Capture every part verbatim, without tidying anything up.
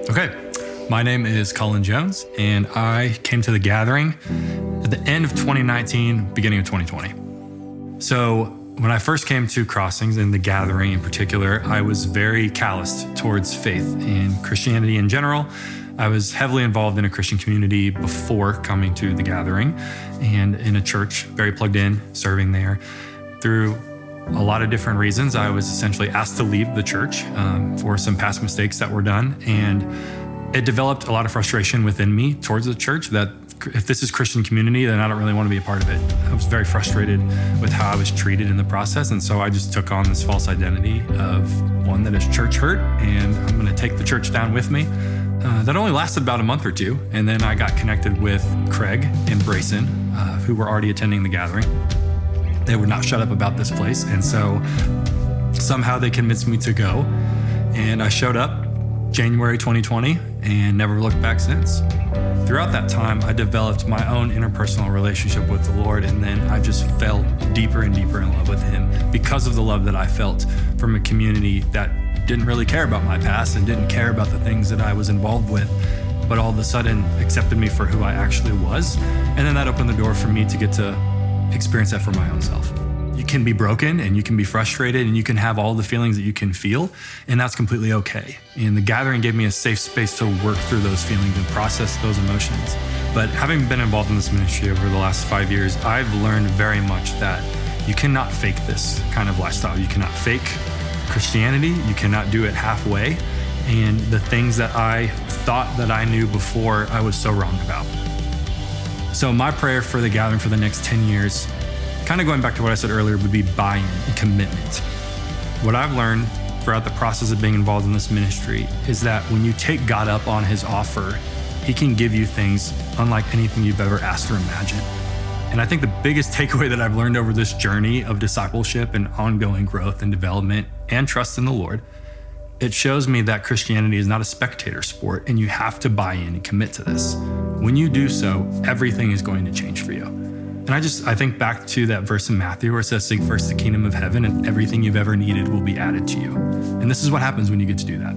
Okay, my name is Colin Jones, and I came to the gathering at the end of twenty nineteen, beginning of twenty twenty. So when I first came to Crossings and the gathering in particular, I was very calloused towards faith and Christianity in general. I was heavily involved in a Christian community before coming to the gathering and in a church, very plugged in, serving there. Through a lot of different reasons, I was essentially asked to leave the church um, for some past mistakes that were done. And it developed a lot of frustration within me towards the church that if this is Christian community, then I don't really want to be a part of it. I was very frustrated with how I was treated in the process. And so I just took on this false identity of one that is church hurt, and I'm going to take the church down with me. Uh, that only lasted about a month or two. And then I got connected with Craig and Brayson, uh, who were already attending the gathering. They would not shut up about this place. And so somehow they convinced me to go. And I showed up January twenty twenty and never looked back since. Throughout that time, I developed my own interpersonal relationship with the Lord. And then I just fell deeper and deeper in love with him because of the love that I felt from a community that didn't really care about my past and didn't care about the things that I was involved with, but all of a sudden accepted me for who I actually was. And then that opened the door for me to get to experience that for my own self. You can be broken and you can be frustrated and you can have all the feelings that you can feel, and that's completely okay. And the gathering gave me a safe space to work through those feelings and process those emotions. But having been involved in this ministry over the last five years, I've learned very much that you cannot fake this kind of lifestyle. You cannot fake Christianity. You cannot do it halfway. And the things that I thought that I knew before, I was so wrong about. So my prayer for the gathering for the next ten years, kind of going back to what I said earlier, would be buy-in and commitment. What I've learned throughout the process of being involved in this ministry is that when you take God up on his offer, he can give you things unlike anything you've ever asked or imagined. And I think the biggest takeaway that I've learned over this journey of discipleship and ongoing growth and development and trust in the Lord, it shows me that Christianity is not a spectator sport, and you have to buy in and commit to this. When you do so, everything is going to change for you. And I just, I think back to that verse in Matthew where it says, seek first the kingdom of heaven and everything you've ever needed will be added to you. And this is what happens when you get to do that.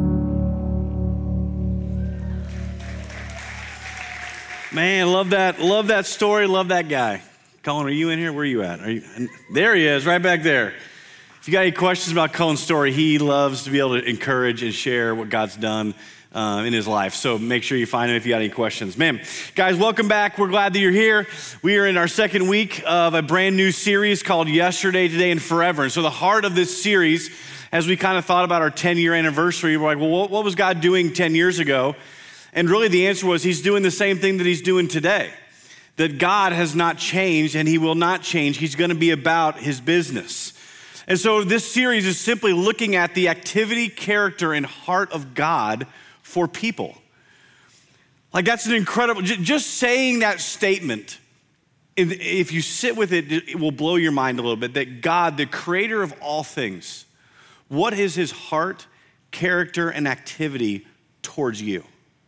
Man, love that, love that story, love that guy. Colin, are you in here? Where are you at? Are you? There he is, right back there. If you got any questions about Colin's story, he loves to be able to encourage and share what God's done uh, in his life. So make sure you find him if you got any questions. Man, guys, welcome back. We're glad that you're here. We are in our second week of a brand new series called Yesterday, Today, and Forever. And so the heart of this series, as we kind of thought about our ten-year anniversary, we're like, well, what, what was God doing ten years ago? And really the answer was he's doing the same thing that he's doing today. That God has not changed and he will not change. He's going to be about his business. And so this series is simply looking at the activity, character, and heart of God for people. Like that's an incredible, just saying that statement, if you sit with it, it will blow your mind a little bit, that God, the creator of all things, what is his heart, character, and activity towards you?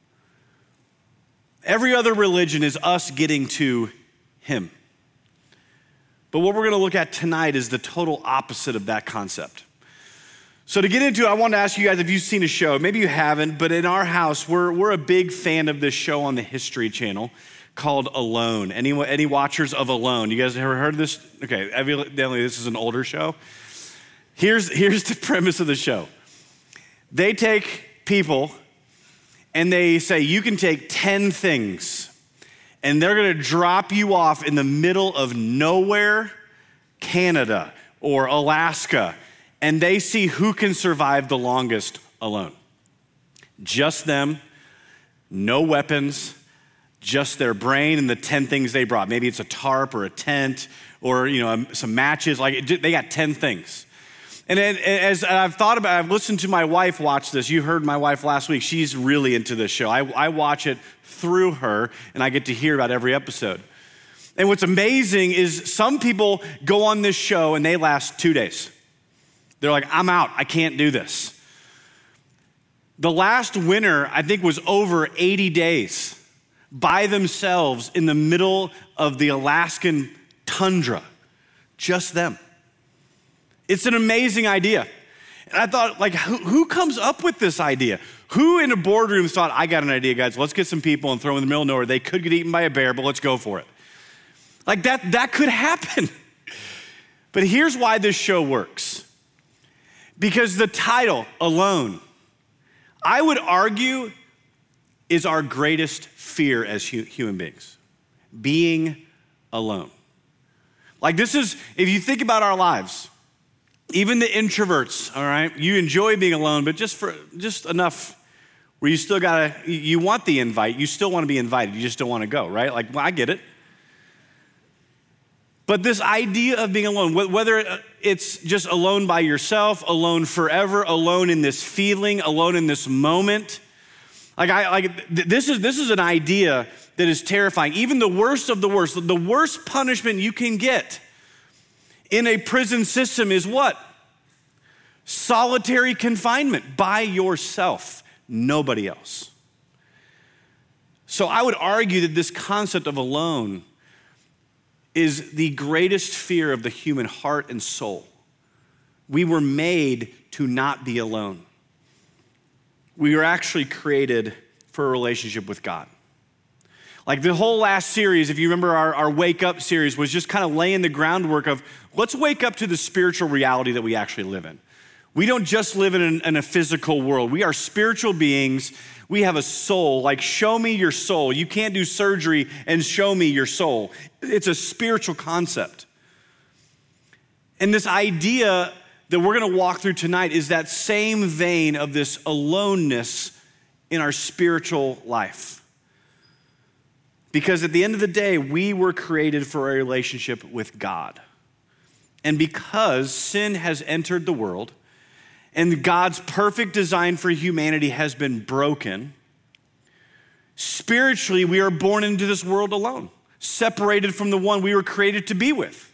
Every other religion is us getting to him. But what we're going to look at tonight is the total opposite of that concept. So to get into it, I want to ask you guys if you've seen a show. Maybe you haven't, but in our house, we're, we're a big fan of this show on the History Channel called Alone. Any, any watchers of Alone? You guys ever heard of this? Okay, evidently this is an older show. Here's, here's the premise of the show. They take people and they say, you can take ten things, and they're gonna drop you off in the middle of nowhere, Canada or Alaska, and they see who can survive the longest alone. Just them, no weapons, just their brain and the ten things they brought. Maybe it's a tarp or a tent or you know some matches. Like they got ten things. And as I've thought about, I've listened to my wife watch this. You heard my wife last week. She's really into this show. I, I watch it through her, and I get to hear about every episode. And what's amazing is some people go on this show, and they last two days. They're like, I'm out. I can't do this. The last winner, I think, was over eighty days by themselves in the middle of the Alaskan tundra. Just them. It's an amazing idea. And I thought, like, who, who comes up with this idea? Who in a boardroom thought, I got an idea, guys, let's get some people and throw them in the middle of nowhere. They could get eaten by a bear, but let's go for it. Like that, that could happen. But here's why this show works. Because the title, Alone, I would argue is our greatest fear as hu- human beings. Being alone. Like this is, if you think about our lives, even the introverts, all right, you enjoy being alone, but just for just enough where you still gotta, you want the invite, you still wanna be invited, you just don't wanna go, right? Like, well, I get it. But this idea of being alone, whether it's just alone by yourself, alone forever, alone in this feeling, alone in this moment, like I like this is this is an idea that is terrifying. Even the worst of the worst, the worst punishment you can get in a prison system is what? Solitary confinement by yourself, nobody else. So I would argue that this concept of alone is the greatest fear of the human heart and soul. We were made to not be alone. We were actually created for a relationship with God. Like the whole last series, if you remember our, our Wake Up series, was just kind of laying the groundwork of let's wake up to the spiritual reality that we actually live in. We don't just live in, an, in a physical world. We are spiritual beings. We have a soul. Like, show me your soul. You can't do surgery and show me your soul. It's a spiritual concept. And this idea that we're going to walk through tonight is that same vein of this aloneness in our spiritual life. Because at the end of the day, we were created for a relationship with God. And because sin has entered the world, and God's perfect design for humanity has been broken, spiritually, we are born into this world alone, separated from the one we were created to be with.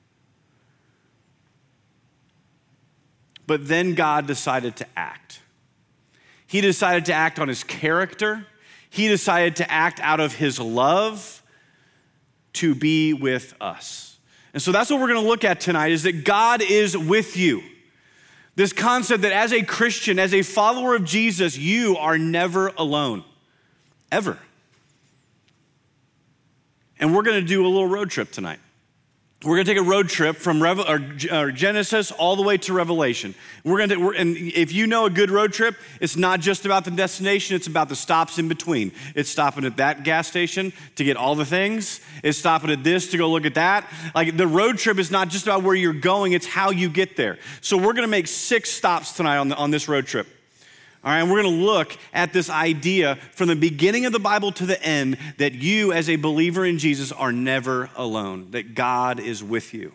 But then God decided to act. He decided to act on his character. He decided to act out of his love to be with us. And so that's what we're going to look at tonight, is that God is with you. This concept that as a Christian, as a follower of Jesus, you are never alone, ever. And we're going to do a little road trip tonight. We're going to take a road trip from Revel- or, or Genesis all the way to Revelation. We're going to, we're, and if you know a good road trip, it's not just about the destination, it's about the stops in between. It's stopping at that gas station to get all the things. It's stopping at this to go look at that. Like the road trip is not just about where you're going, it's how you get there. So we're going to make six stops tonight on, the, on this road trip. All right, and we're going to look at this idea from the beginning of the Bible to the end that you as a believer in Jesus are never alone, that God is with you.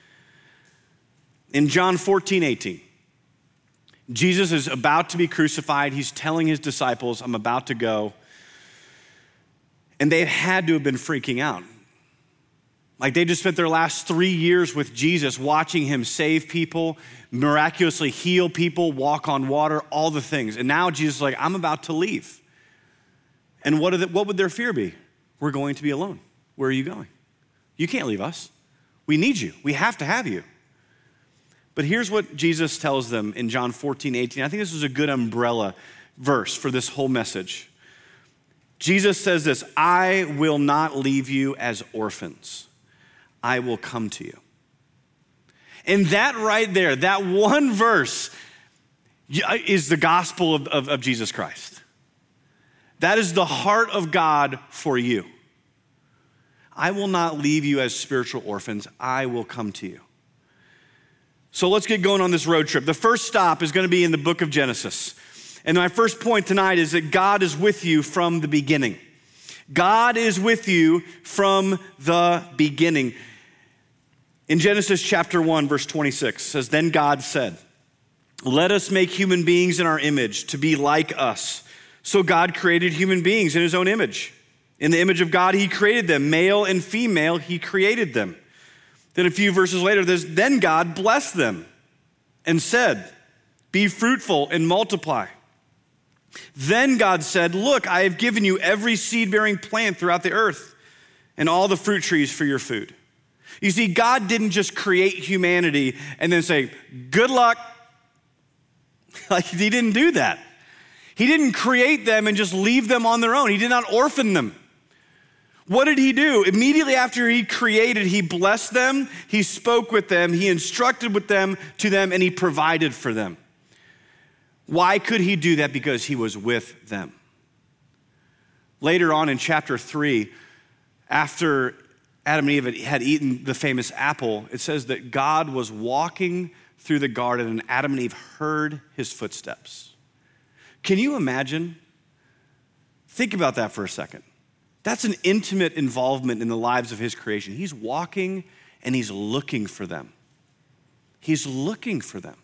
In John fourteen, eighteen, Jesus is about to be crucified. He's telling his disciples, I'm about to go. And they had to have been freaking out. Like they just spent their last three years with Jesus, watching him save people, miraculously heal people, walk on water, all the things. And now Jesus is like, I'm about to leave. And what, are the, what would their fear be? We're going to be alone. Where are you going? You can't leave us. We need you. We have to have you. But here's what Jesus tells them in John fourteen, eighteen. I think this is a good umbrella verse for this whole message. Jesus says this, I will not leave you as orphans. I will come to you. And that right there, that one verse is the gospel of, of, of Jesus Christ. That is the heart of God for you. I will not leave you as spiritual orphans. I will come to you. So let's get going on this road trip. The first stop is going to be in the book of Genesis. And my first point tonight is that God is with you from the beginning. God is with you from the beginning. In Genesis chapter one, verse twenty-six, says, then God said, let us make human beings in our image to be like us. So God created human beings in his own image. In the image of God, he created them. Male and female, he created them. Then a few verses later, there's, then God blessed them and said, be fruitful and multiply. Then God said, look, I have given you every seed-bearing plant throughout the earth and all the fruit trees for your food. You see, God didn't just create humanity and then say, good luck, Like, he didn't do that. He didn't create them and just leave them on their own. He did not orphan them. What did he do? Immediately after he created, he blessed them, he spoke with them, he instructed with them to them, and he provided for them. Why could he do that? Because he was with them. Later on in chapter three, after Adam and Eve had eaten the famous apple, it says that God was walking through the garden and Adam and Eve heard his footsteps. Can you imagine? Think about that for a second. That's an intimate involvement in the lives of his creation. He's walking and he's looking for them. He's looking for them.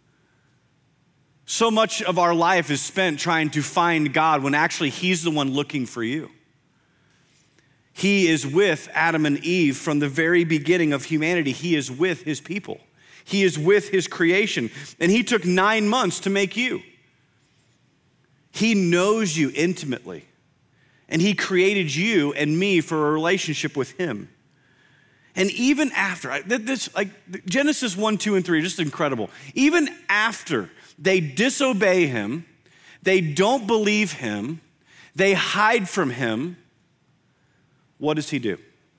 So much of our life is spent trying to find God when actually he's the one looking for you. He is with Adam and Eve from the very beginning of humanity. He is with his people. He is with his creation. And he took nine months to make you. He knows you intimately. And he created you and me for a relationship with him. And even after, this, like Genesis one, two, and three are just incredible. Even after they disobey him, they don't believe him, they hide from him, what does he do?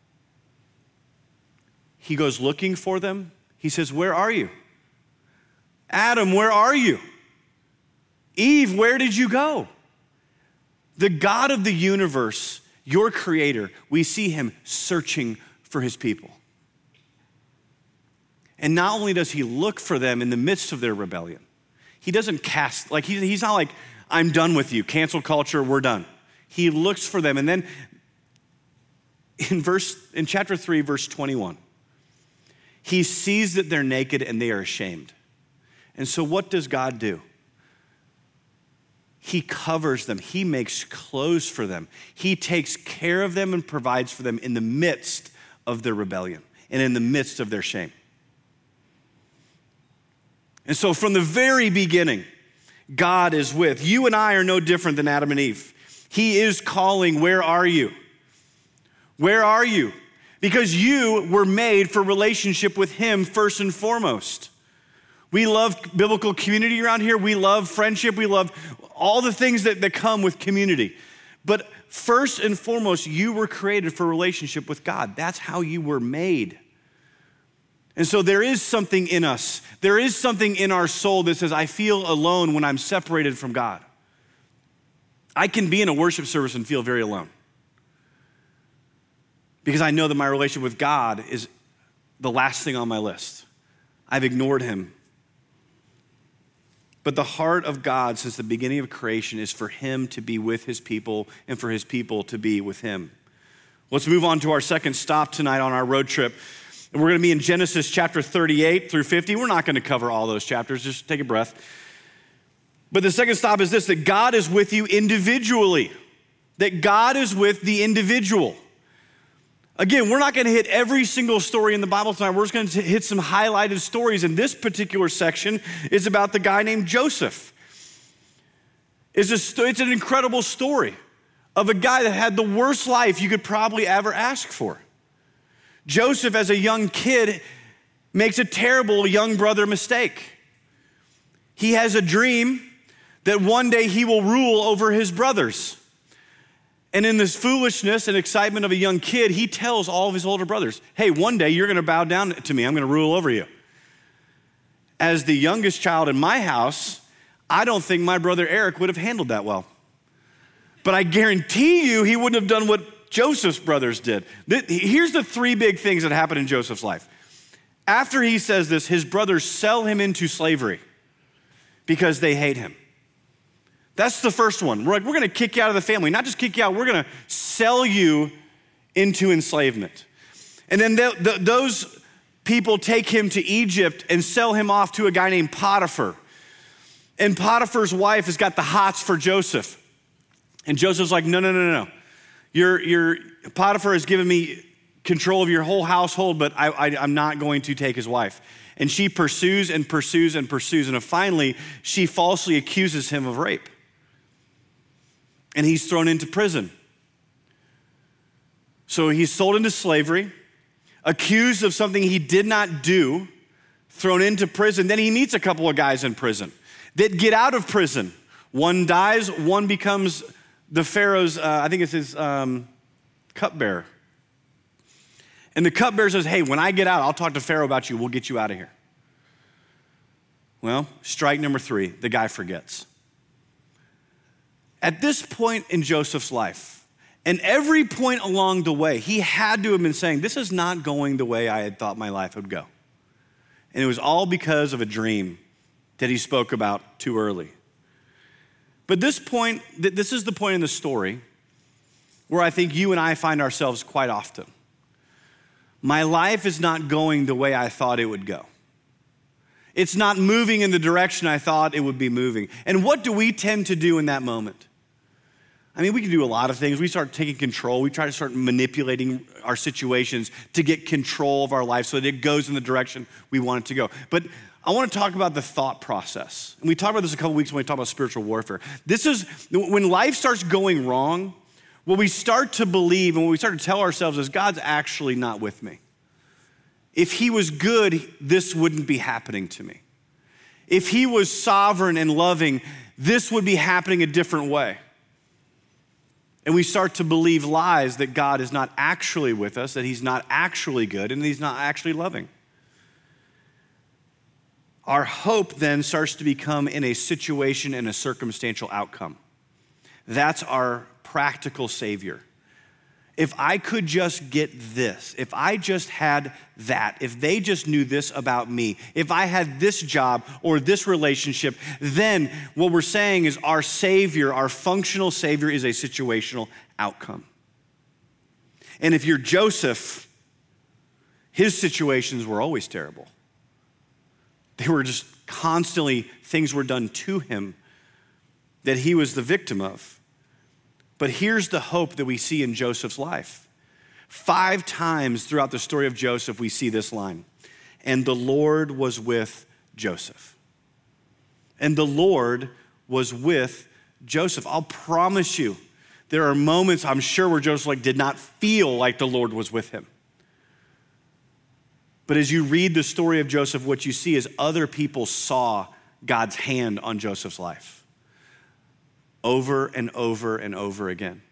He goes looking for them. He says, where are you? Adam, where are you? Eve, where did you go? The God of the universe, your creator, we see him searching for his people. And not only does he look for them in the midst of their rebellion, he doesn't cast, like he, he's not like, I'm done with you, cancel culture, we're done. He looks for them. And then in verse, in chapter three, verse twenty-one, he sees that they're naked and they are ashamed. And so what does God do? He covers them. He makes clothes for them. He takes care of them and provides for them in the midst of their rebellion and in the midst of their shame. And so from the very beginning, God is with. You and I are no different than Adam and Eve. He is calling, where are you? Where are you? Because you were made for relationship with him first and foremost. We love biblical community around here. We love friendship. We love all the things that, that come with community. But first and foremost, you were created for a relationship with God. That's how you were made. And so there is something in us. There is something in our soul that says, I feel alone when I'm separated from God. I can be in a worship service and feel very alone. Because I know that my relationship with God is the last thing on my list. I've ignored him. But the heart of God since the beginning of creation is for him to be with his people and for his people to be with him. Let's move on to our second stop tonight on our road trip. And we're going to be in Genesis chapter thirty-eight through fifty. We're not going to cover all those chapters. Just take a breath. But the second stop is this, that God is with you individually. That God is with the individual. Again, we're not going to hit every single story in the Bible tonight. We're just going to hit some highlighted stories. And this particular section is about the guy named Joseph. It's, a, it's an incredible story of a guy that had the worst life you could probably ever ask for. Joseph, as a young kid, makes a terrible young brother mistake. He has a dream that one day he will rule over his brothers. And in this foolishness and excitement of a young kid, he tells all of his older brothers, hey, one day you're going to bow down to me. I'm going to rule over you. As the youngest child in my house, I don't think my brother Eric would have handled that well. But I guarantee you he wouldn't have done what Joseph's brothers did. Here's the three big things that happened in Joseph's life. After he says this, his brothers sell him into slavery because they hate him. That's the first one. We're like, we're going to kick you out of the family. Not just kick you out, we're going to sell you into enslavement. And then the, the, those people take him to Egypt and sell him off to a guy named Potiphar. And Potiphar's wife has got the hots for Joseph. And Joseph's like, no, no, no, no, no. Your, your, Potiphar has given me control of your whole household, but I, I, I'm not going to take his wife. And she pursues and pursues and pursues. And finally, she falsely accuses him of rape. And he's thrown into prison. So he's sold into slavery, accused of something he did not do, thrown into prison. Then he meets a couple of guys in prison. that get out of prison. One dies, one becomes the Pharaoh's, uh, I think it's his um, cupbearer. And the cupbearer says, hey, when I get out, I'll talk to Pharaoh about you. We'll get you out of here. Well, strike number three, the guy forgets. At this point in Joseph's life, and every point along the way, he had to have been saying, this is not going the way I had thought my life would go. And it was all because of a dream that he spoke about too early. But this point, this is the point in the story where I think you and I find ourselves quite often. My life is not going the way I thought it would go. It's not moving in the direction I thought it would be moving. And what do we tend to do in that moment? I mean, we can do a lot of things. We start taking control. We try to start manipulating our situations to get control of our life so that it goes in the direction we want it to go. But I want to talk about the thought process. And we talked about this a couple weeks when we talked about spiritual warfare. This is, when life starts going wrong, what we start to believe and what we start to tell ourselves is God's actually not with me. If he was good, this wouldn't be happening to me. If he was sovereign and loving, this would be happening a different way. And we start to believe lies that God is not actually with us, that he's not actually good, and he's not actually loving. Our hope then starts to become in a situation and a circumstantial outcome. That's our practical savior. If I could just get this, if I just had that, if they just knew this about me, if I had this job or this relationship, then what we're saying is our savior, our functional savior is a situational outcome. And if you're Joseph, his situations were always terrible. They were just constantly, things were done to him that he was the victim of. But here's the hope that we see in Joseph's life. Five times throughout the story of Joseph, we see this line. And the Lord was with Joseph. And the Lord was with Joseph. I'll promise you, there are moments, I'm sure, where Joseph like did not feel like the Lord was with him. But as you read the story of Joseph, what you see is other people saw God's hand on Joseph's life. Over and over and over again.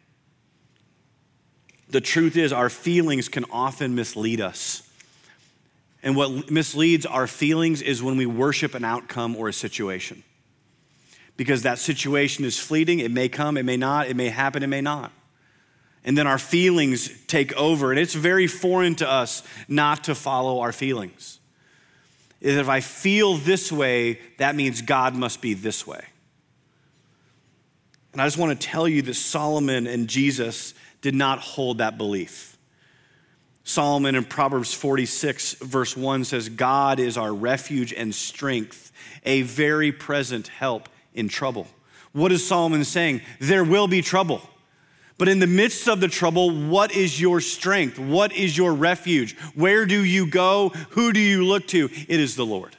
The truth is, our feelings can often mislead us. And what misleads our feelings is when we worship an outcome or a situation. Because that situation is fleeting. It may come, it may not, it may happen, it may not. And then our feelings take over. And it's very foreign to us not to follow our feelings. If I feel this way, that means God must be this way. And I just want to tell you that Solomon and Jesus did not hold that belief. Solomon in Proverbs forty-six, verse one says, God is our refuge and strength, a very present help in trouble. What is Solomon saying? There will be trouble. But in the midst of the trouble, what is your strength? What is your refuge? Where do you go? Who do you look to? It is the Lord.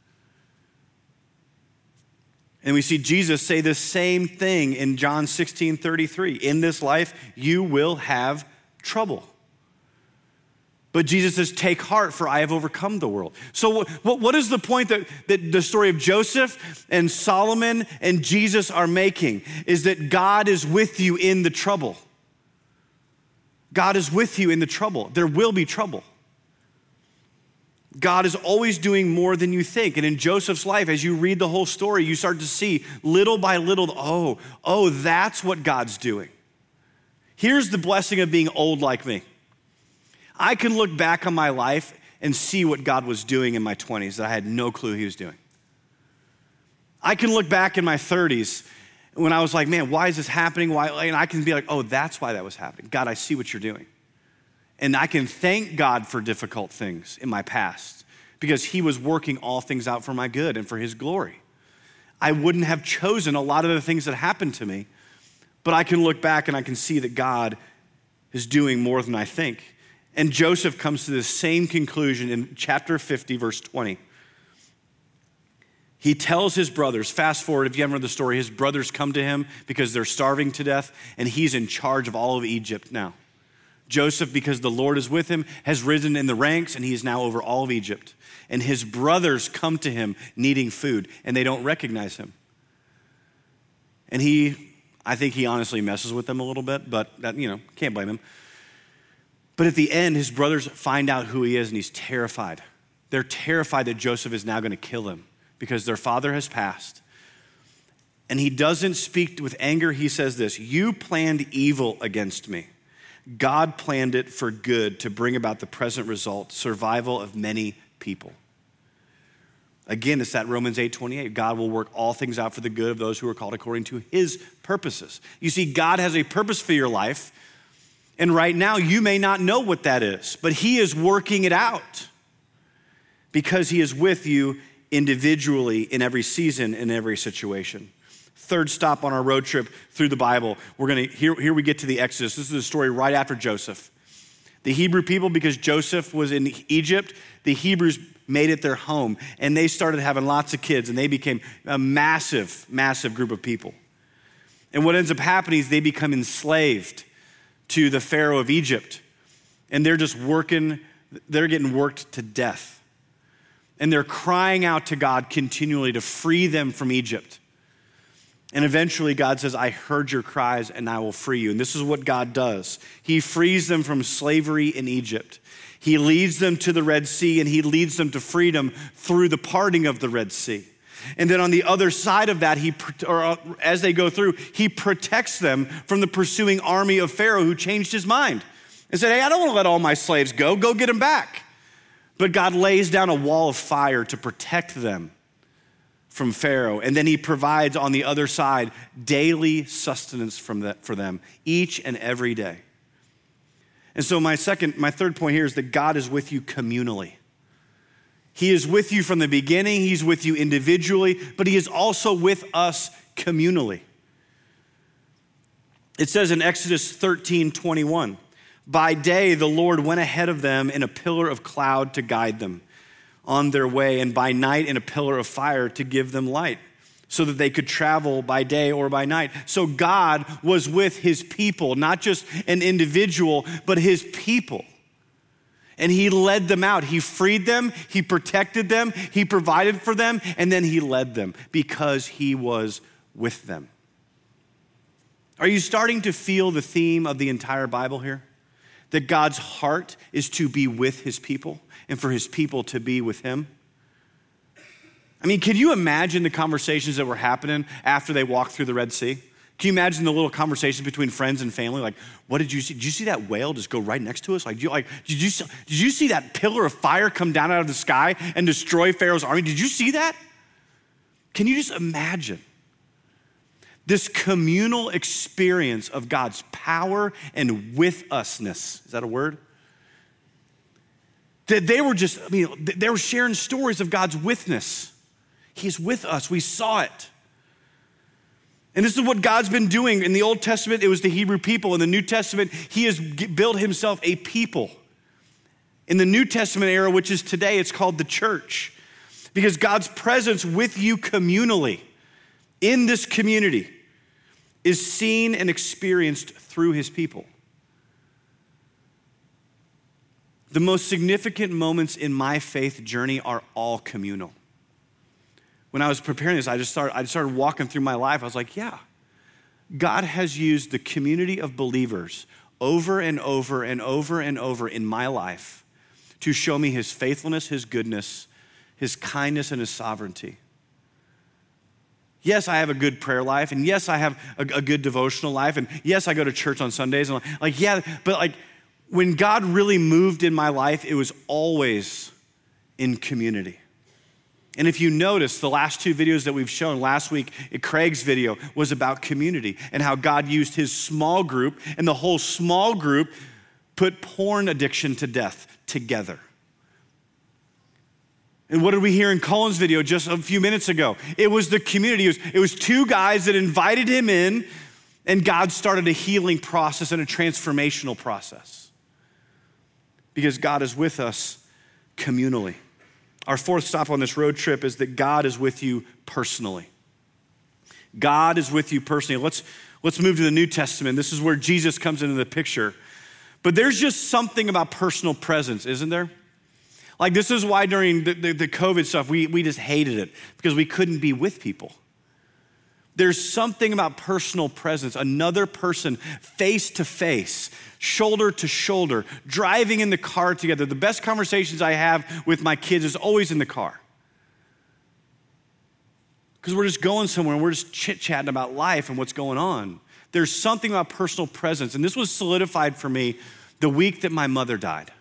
And we see Jesus say the same thing in John sixteen thirty-three. In this life, you will have trouble. But Jesus says, take heart, for I have overcome the world. So what, what is the point that, that the story of Joseph and Solomon and Jesus are making? Is that God is with you in the trouble. God is with you in the trouble. There will be trouble. God is always doing more than you think. And in Joseph's life, as you read the whole story, you start to see little by little, oh, oh, that's what God's doing. Here's the blessing of being old like me. I can look back on my life and see what God was doing in my twenties that I had no clue he was doing. I can look back in my thirties when I was like, man, why is this happening? Why? And I can be like, oh, that's why that was happening. God, I see what you're doing. And I can thank God for difficult things in my past because he was working all things out for my good and for his glory. I wouldn't have chosen a lot of the things that happened to me, but I can look back and I can see that God is doing more than I think. And Joseph comes to the same conclusion in chapter fifty, verse twenty. He tells his brothers, fast forward, if you haven't read the story, his brothers come to him because they're starving to death, and he's in charge of all of Egypt now. Joseph, because the Lord is with him, has risen in the ranks, and he is now over all of Egypt. And his brothers come to him needing food, and they don't recognize him. And he, I think he honestly messes with them a little bit, but that, you know, can't blame him. But at the end, his brothers find out who he is and he's terrified. They're terrified that Joseph is now going to kill him because their father has passed. And he doesn't speak with anger. He says this, "You planned evil against me. God planned it for good to bring about the present result, survival of many people." Again, it's that Romans eight twenty-eight. God will work all things out for the good of those who are called according to his purposes. You see, God has a purpose for your life. And right now, you may not know what that is, but he is working it out because he is with you individually in every season, in every situation. Third stop on our road trip through the Bible, we're gonna, here, here we get to the Exodus. This is the story right after Joseph. The Hebrew people, because Joseph was in Egypt, the Hebrews made it their home, and they started having lots of kids, and they became a massive, massive group of people. And what ends up happening is they become enslaved to the Pharaoh of Egypt, and they're just working, they're getting worked to death. And they're crying out to God continually to free them from Egypt. And eventually God says, "I heard your cries and I will free you." And this is what God does. He frees them from slavery in Egypt. He leads them to the Red Sea and he leads them to freedom through the parting of the Red Sea. And then on the other side of that, he, or as they go through, he protects them from the pursuing army of Pharaoh who changed his mind and said, "Hey, I don't want to let all my slaves go. Go get them back." But God lays down a wall of fire to protect them from Pharaoh. And then he provides on the other side daily sustenance from the, for them each and every day. And so my second, my third point here is that God is with you communally. He is with you from the beginning. He's with you individually, but he is also with us communally. It says in Exodus thirteen twenty-one, "By day the Lord went ahead of them in a pillar of cloud to guide them on their way, and by night in a pillar of fire to give them light, so that they could travel by day or by night." So God was with his people, not just an individual, but his people. And he led them out. He freed them, he protected them, he provided for them, and then he led them because he was with them. Are you starting to feel the theme of the entire Bible here? That God's heart is to be with his people and for his people to be with him? I mean, can you imagine the conversations that were happening after they walked through the Red Sea? Can you imagine the little conversations between friends and family? Like, what did you see? Did you see that whale just go right next to us? Like, did you, like, did you, did you see that pillar of fire come down out of the sky and destroy Pharaoh's army? Did you see that? Can you just imagine this communal experience of God's power and with usness? Is that a word? That they were just, I mean, they were sharing stories of God's witness. He's with us. We saw it. And this is what God's been doing. In the Old Testament, it was the Hebrew people. In the New Testament, he has built himself a people. In the New Testament era, which is today, it's called the church. Because God's presence with you communally in this community is seen and experienced through his people. The most significant moments in my faith journey are all communal. When I was preparing this, I just started, I started walking through my life. I was like, yeah, God has used the community of believers over and over and over and over in my life to show me his faithfulness, his goodness, his kindness, and his sovereignty. Yes, I have a good prayer life, and yes, I have a, a good devotional life, and yes, I go to church on Sundays, and like, yeah, but like when God really moved in my life, it was always in community. And if you notice, the last two videos that we've shown, last week, Craig's video was about community and how God used his small group, and the whole small group put porn addiction to death together. And what did we hear in Colin's video just a few minutes ago? It was the community. It was, it was two guys that invited him in, and God started a healing process and a transformational process. Because God is with us communally. Our fourth stop on this road trip is that God is with you personally. God is with you personally. Let's, let's move to the New Testament. This is where Jesus comes into the picture. But there's just something about personal presence, isn't there? Like this is why during the, the, the COVID stuff, we, we just hated it because we couldn't be with people. There's something about personal presence, another person face to face, shoulder to shoulder, driving in the car together. The best conversations I have with my kids is always in the car. Because we're just going somewhere and we're just chit-chatting about life and what's going on. There's something about personal presence. And this was solidified for me the week that my mother died.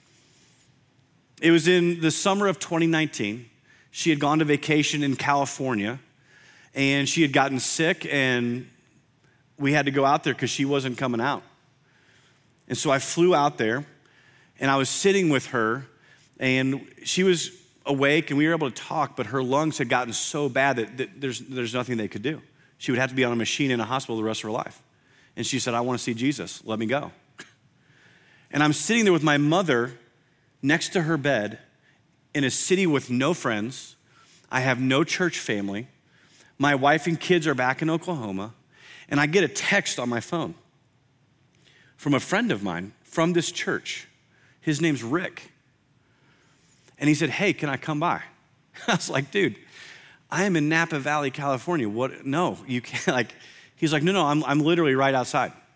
It was in the summer of twenty nineteen. She had gone to vacation in California and she had gotten sick and we had to go out there because she wasn't coming out. And so I flew out there and I was sitting with her and she was awake and we were able to talk, but her lungs had gotten so bad that, that there's, there's nothing they could do. She would have to be on a machine in a hospital the rest of her life. And she said, I want to see Jesus. Let me go. And I'm sitting there with my mother next to her bed in a city with no friends. I have no church family. My wife and kids are back in Oklahoma. And I get a text on my phone from a friend of mine from this church. His name's Rick. And he said, hey, can I come by? I was like, dude, I am in Napa Valley, California. What? No, you can't. Like, he's like, no, no, I'm, I'm literally right outside. I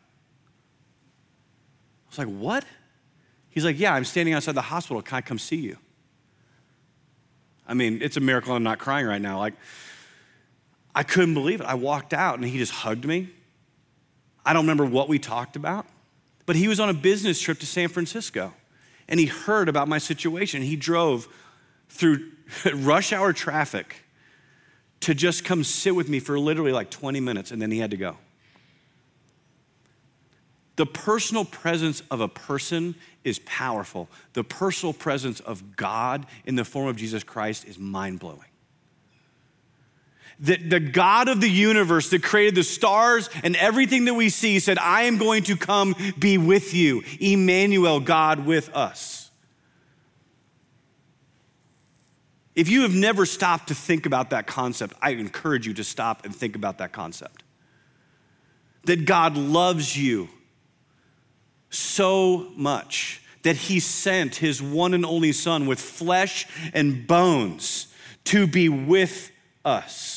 was like, what? He's like, yeah, I'm standing outside the hospital. Can I come see you? I mean, it's a miracle I'm not crying right now. Like, I couldn't believe it. I walked out and he just hugged me. I don't remember what we talked about, but he was on a business trip to San Francisco and he heard about my situation. He drove through rush hour traffic to just come sit with me for literally like twenty minutes and then he had to go. The personal presence of a person is powerful. The personal presence of God in the form of Jesus Christ is mind-blowing. The, the God of the universe that created the stars and everything that we see said, I am going to come be with you. Emmanuel, God with us. If you have never stopped to think about that concept, I encourage you to stop and think about that concept. That God loves you so much that he sent his one and only son with flesh and bones to be with us.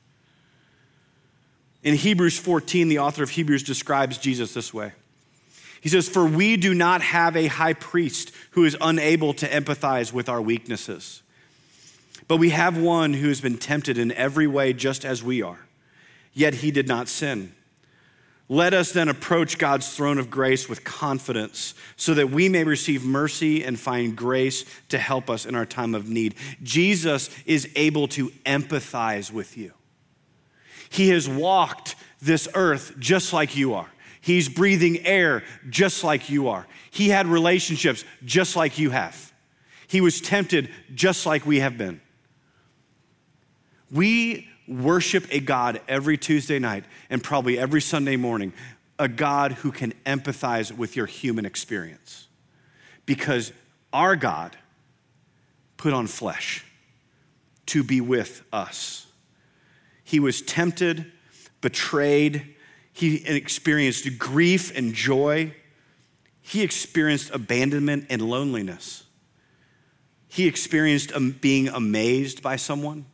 In Hebrews fourteen, the author of Hebrews describes Jesus this way. He says, for we do not have a high priest who is unable to empathize with our weaknesses, but we have one who has been tempted in every way just as we are, yet he did not sin. Let us then approach God's throne of grace with confidence so that we may receive mercy and find grace to help us in our time of need. Jesus is able to empathize with you. He has walked this earth just like you are. He's breathing air just like you are. He had relationships just like you have. He was tempted just like we have been. We worship a God every Tuesday night and probably every Sunday morning, a God who can empathize with your human experience. Because our God put on flesh to be with us. He was tempted, betrayed. He experienced grief and joy. He experienced abandonment and loneliness. He experienced being amazed by someone.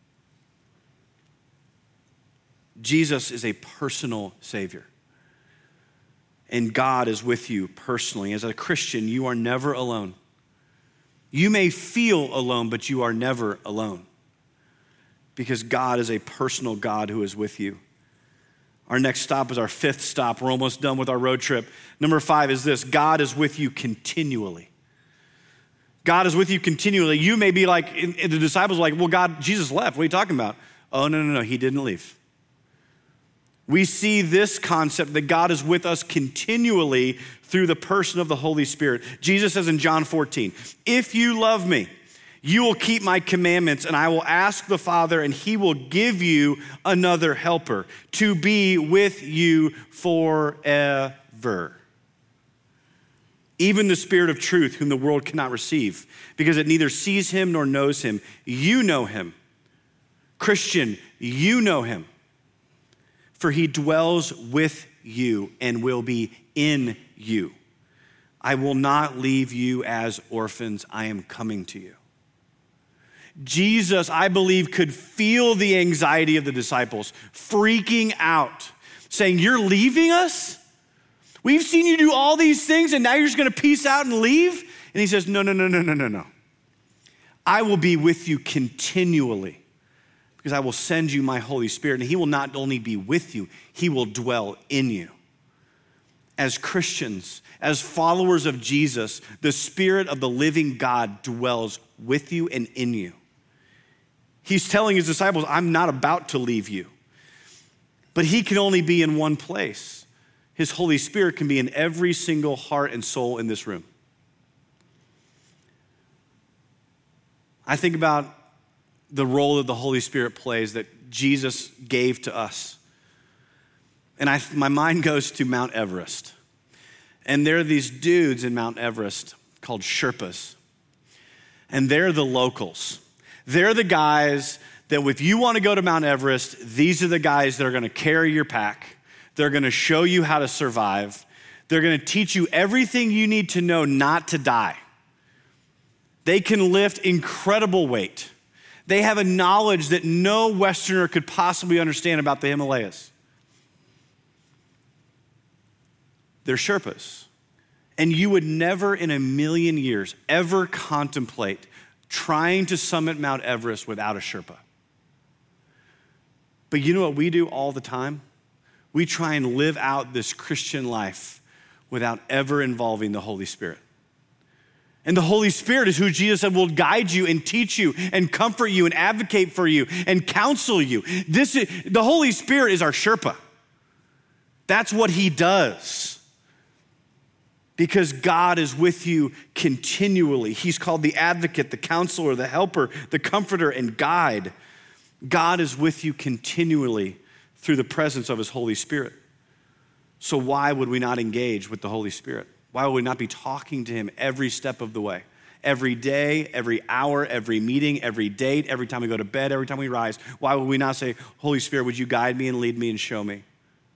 Jesus is a personal Savior. And God is with you personally. As a Christian, you are never alone. You may feel alone, but you are never alone. Because God is a personal God who is with you. Our next stop is our fifth stop. We're almost done with our road trip. Number five is this: God is with you continually. God is with you continually. You may be like, the disciples are like, well, God, Jesus left. What are you talking about? Oh, no, no, no, he didn't leave. We see this concept that God is with us continually through the person of the Holy Spirit. Jesus says in John fourteen, if you love me, you will keep my commandments, and I will ask the Father, and he will give you another helper to be with you forever. Even the Spirit of truth, whom the world cannot receive, because it neither sees him nor knows him. You know him. Christian, you know him. For he dwells with you and will be in you. I will not leave you as orphans. I am coming to you. Jesus, I believe, could feel the anxiety of the disciples, freaking out, saying, you're leaving us? We've seen you do all these things and now you're just gonna peace out and leave? And he says, no, no, no, no, no, no, no. I will be with you continually because I will send you my Holy Spirit, and he will not only be with you, he will dwell in you. As Christians, as followers of Jesus, the Spirit of the living God dwells with you and in you. He's telling his disciples, I'm not about to leave you. But he can only be in one place. His Holy Spirit can be in every single heart and soul in this room. I think about the role that the Holy Spirit plays that Jesus gave to us. And I, my mind goes to Mount Everest. And there are these dudes in Mount Everest called Sherpas. And they're the locals. They're the guys that if you want to go to Mount Everest, these are the guys that are going to carry your pack. They're going to show you how to survive. They're going to teach you everything you need to know not to die. They can lift incredible weight. They have a knowledge that no Westerner could possibly understand about the Himalayas. They're Sherpas. And you would never in a million years ever contemplate trying to summit Mount Everest without a Sherpa. But you know what we do all the time? We try and live out this Christian life without ever involving the Holy Spirit. And the Holy Spirit is who Jesus said will guide you and teach you and comfort you and advocate for you and counsel you. This is, the Holy Spirit is our Sherpa. That's what he does. Because God is with you continually. He's called the advocate, the counselor, the helper, the comforter, and guide. God is with you continually through the presence of his Holy Spirit. So why would we not engage with the Holy Spirit? Why would we not be talking to him every step of the way? Every day, every hour, every meeting, every date, every time we go to bed, every time we rise. Why would we not say, Holy Spirit, would you guide me and lead me and show me?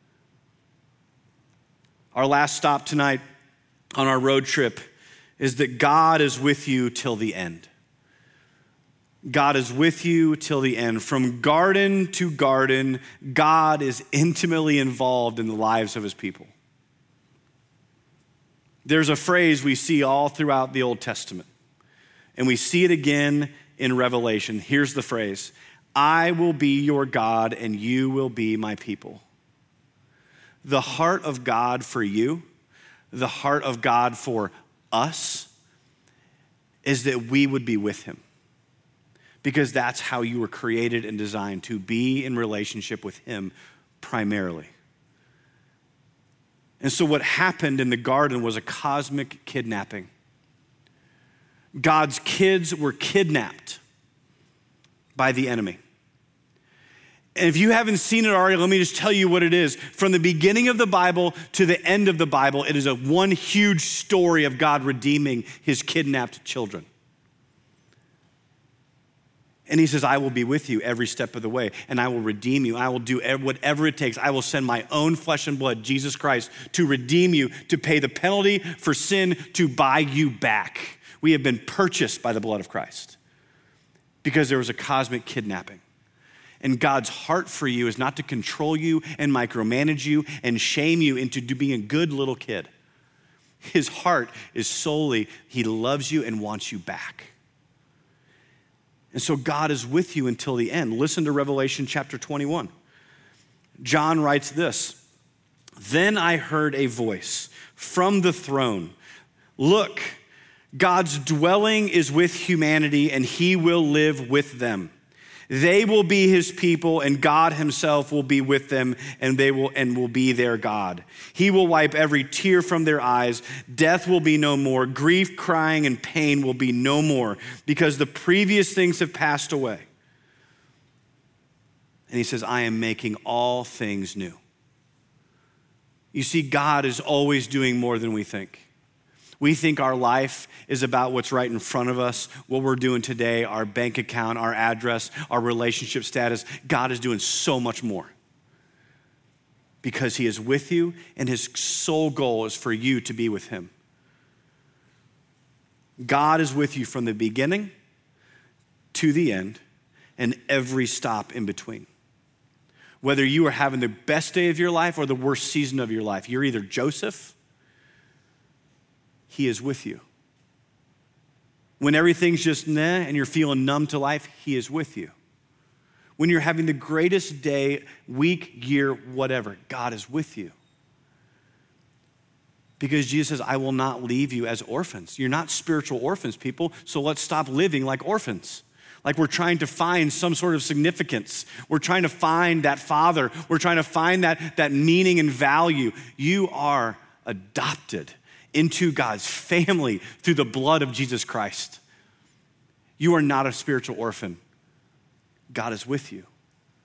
Our last stop tonight on our road trip is that God is with you till the end. God is with you till the end. From garden to garden, God is intimately involved in the lives of his people. There's a phrase we see all throughout the Old Testament, and we see it again in Revelation. Here's the phrase, I will be your God and you will be my people. The heart of God for you, the heart of God for us, is that we would be with him. Because that's how you were created and designed, to be in relationship with him primarily. And so what happened in the garden was a cosmic kidnapping. God's kids were kidnapped by the enemy. And if you haven't seen it already, let me just tell you what it is. From the beginning of the Bible to the end of the Bible, it is a one huge story of God redeeming his kidnapped children. And he says, I will be with you every step of the way, and I will redeem you. I will do whatever it takes. I will send my own flesh and blood, Jesus Christ, to redeem you, to pay the penalty for sin, to buy you back. We have been purchased by the blood of Christ because there was a cosmic kidnapping. And God's heart for you is not to control you and micromanage you and shame you into being a good little kid. His heart is solely, he loves you and wants you back. And so God is with you until the end. Listen to Revelation chapter twenty-one. John writes this, then I heard a voice from the throne. Look, God's dwelling is with humanity and he will live with them. They will be his people and God himself will be with them and they will and will be their God. He will wipe every tear from their eyes. Death will be no more. Grief, crying, and pain will be no more because the previous things have passed away. And he says, I am making all things new. You see, God is always doing more than we think. We think our life is about what's right in front of us, what we're doing today, our bank account, our address, our relationship status. God is doing so much more because he is with you and his sole goal is for you to be with him. God is with you from the beginning to the end and every stop in between. Whether you are having the best day of your life or the worst season of your life, you're either Joseph, he is with you. When everything's just nah and you're feeling numb to life, he is with you. When you're having the greatest day, week, year, whatever, God is with you. Because Jesus says, I will not leave you as orphans. You're not spiritual orphans, people, so let's stop living like orphans. Like we're trying to find some sort of significance. We're trying to find that father. We're trying to find that, that meaning and value. You are adopted into God's family through the blood of Jesus Christ. You are not a spiritual orphan. God is with you.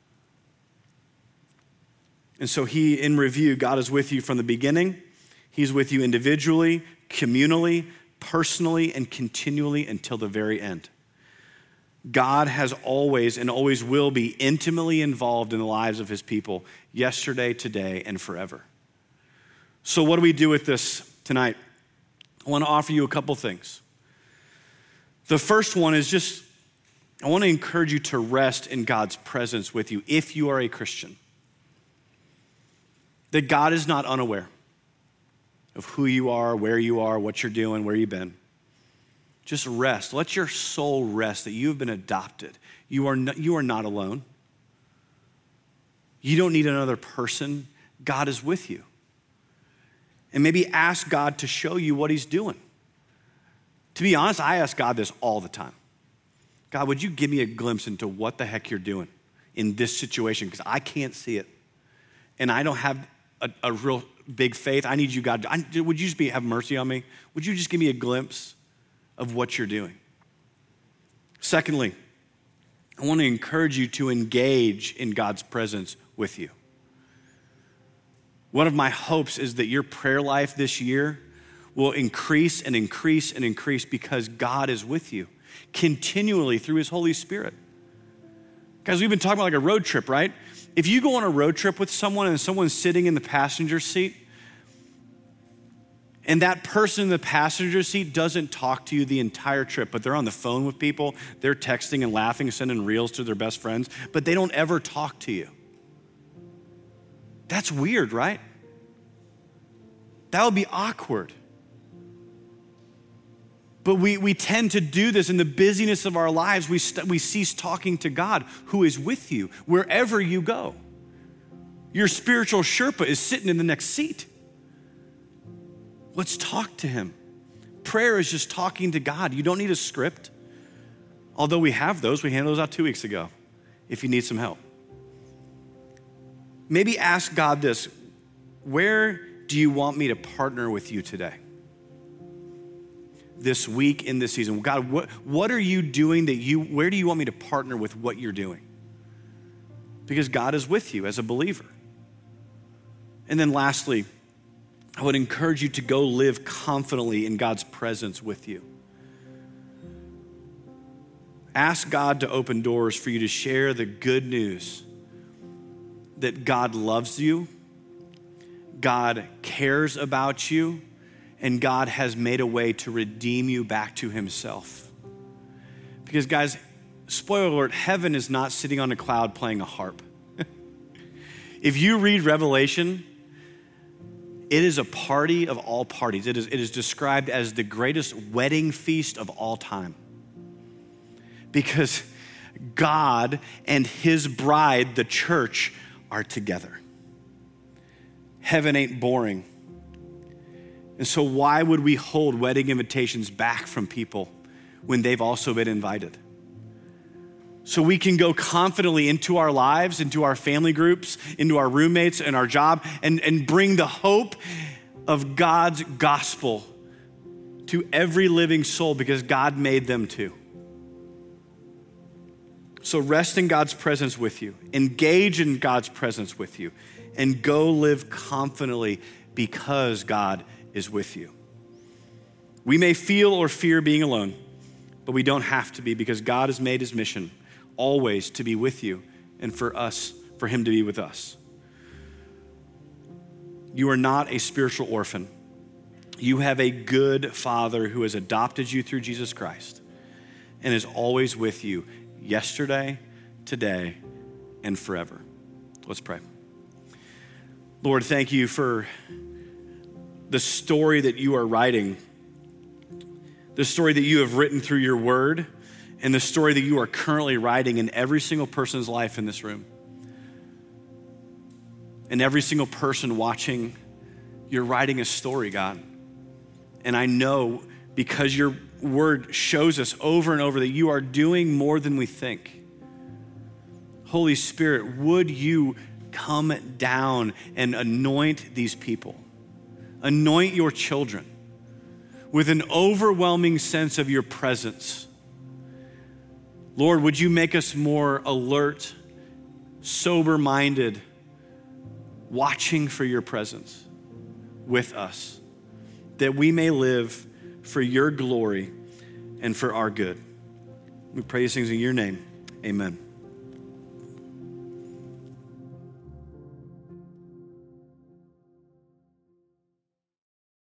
And so he, in review, God is with you from the beginning. He's with you individually, communally, personally, and continually until the very end. God has always and always will be intimately involved in the lives of his people, yesterday, today, and forever. So what do we do with this tonight? I want to offer you a couple things. The first one is just, I want to encourage you to rest in God's presence with you if you are a Christian. That God is not unaware of who you are, where you are, what you're doing, where you've been. Just rest. Let your soul rest that you have been adopted. You are not, you are not alone. You don't need another person. God is with you. And maybe ask God to show you what he's doing. To be honest, I ask God this all the time. God, would you give me a glimpse into what the heck you're doing in this situation? Because I can't see it. And I don't have a, a real big faith. I need you, God. I, would you just be, have mercy on me? Would you just give me a glimpse of what you're doing? Secondly, I want to encourage you to engage in God's presence with you. One of my hopes is that your prayer life this year will increase and increase and increase because God is with you continually through his Holy Spirit. Guys, we've been talking about like a road trip, right? If you go on a road trip with someone and someone's sitting in the passenger seat, and that person in the passenger seat doesn't talk to you the entire trip, but they're on the phone with people, they're texting and laughing, sending reels to their best friends, but they don't ever talk to you. That's weird, right? That would be awkward. But we, we tend to do this in the busyness of our lives. We, st- we cease talking to God who is with you wherever you go. Your spiritual Sherpa is sitting in the next seat. Let's talk to him. Prayer is just talking to God. You don't need a script. Although we have those, we handed those out two weeks ago if you need some help. Maybe ask God this, where do you want me to partner with you today? This week in this season. God, what, what are you doing that you, where do you want me to partner with what you're doing? Because God is with you as a believer. And then lastly, I would encourage you to go live confidently in God's presence with you. Ask God to open doors for you to share the good news that God loves you, God cares about you, and God has made a way to redeem you back to himself. Because guys, spoiler alert, heaven is not sitting on a cloud playing a harp. If you read Revelation, it is a party of all parties. It is, it is described as the greatest wedding feast of all time. Because God and his bride, the church, are together. Heaven ain't boring. And so why would we hold wedding invitations back from people when they've also been invited? So we can go confidently into our lives, into our family groups, into our roommates and our job, and, and bring the hope of God's gospel to every living soul because God made them too. So rest in God's presence with you, engage in God's presence with you, and go live confidently because God is with you. We may feel or fear being alone, but we don't have to be because God has made his mission always to be with you and for us, for him to be with us. You are not a spiritual orphan. You have a good father who has adopted you through Jesus Christ. and is always with you yesterday, today, and forever. Let's pray. Lord, thank you for the story that you are writing, the story that you have written through your word, and the story that you are currently writing in every single person's life in this room. And every single person watching, you're writing a story, God. And I know because your word shows us over and over that you are doing more than we think. Holy Spirit, would you come down and anoint these people? Anoint your children with an overwhelming sense of your presence. Lord, would you make us more alert, sober-minded, watching for your presence with us, that we may live for your glory and for our good. We pray these things in your name. Amen.